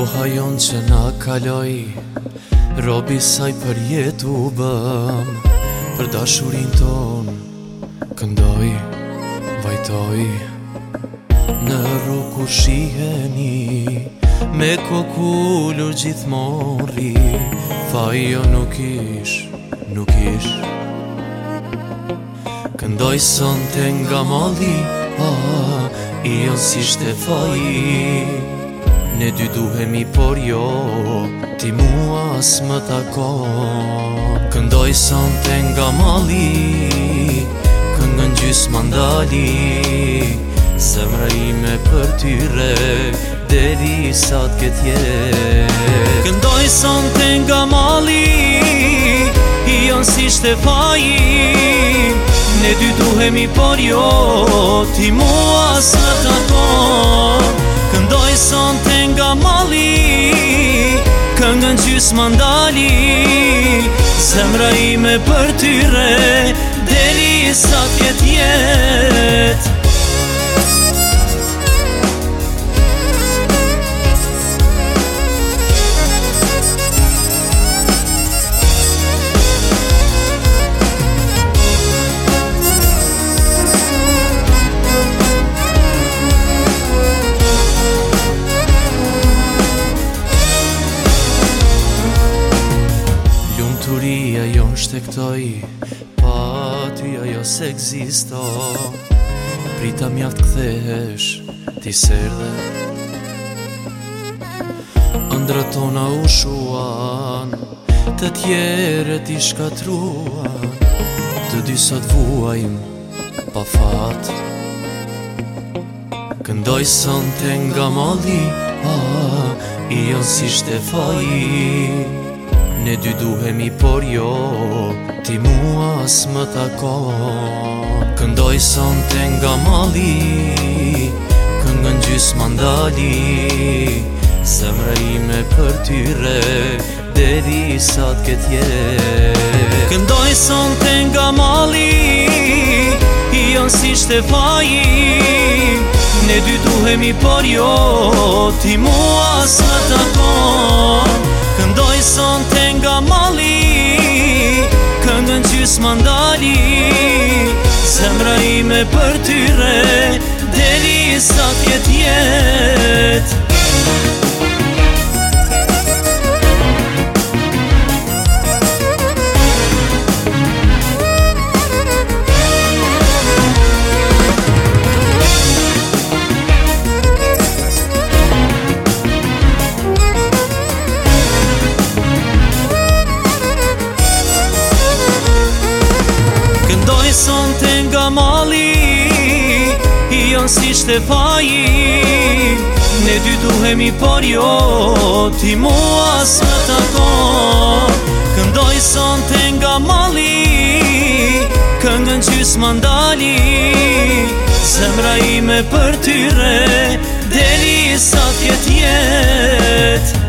Koha jon që na kaloj, robi saj për jetu bëm. Për dashurin ton, këndoj, vajtoj. Në rruku shiheni, me kokullur gjithmori. Fajo nuk ish Këndoj sonte nga mali, i jon si Shtefai. Ne dy duhemi por jo, ti mua s'më takon. Këndoj sonte nga mali, këngën gjys mandali. Zemra ime për tyre, deri sa t'ket jetë. Këndoj sonte nga mali, i jon si Shtefai. Ne dy duhemi por jo, ti mua s'më takon. Këndoj sonte nga mali, këngën gjys mandali. Zemra ime për tyre, deri sa t'ket jetë. Turia jo shtektoj, pa ty ajo s'ekzisto. Prita mjaft kthehesh, ti serdhe. Ëndrat tona u shuan, të tjerët i shkatruan. Të dy sot vuajm, pa fat. Këndoj sonte nga mali, i jon si Shtefai. Ne dy duhemi por jo, ti mua s'më takon. Këndoj sonte nga mali, këngën gjys mandali. Zemra ime për tyre, deri sa t'ket jetë. Këndoj sonte nga mali, i jon si Shtefai. Ne dy duhemi por jo, ti mua s'më takon. Këndoj sonte nga mali, këngën gjys mandali. Zemra ime për tyre, deri sa t'ket jetë. Këndoj sonte nga mali, i jon si Shtefai. Ne dy duhemi por jo, ti mua s'më takon. Këndoj sonte nga mali, këngën gjys mandali. Zemra ime për tyre, deri sa t'ket jetë.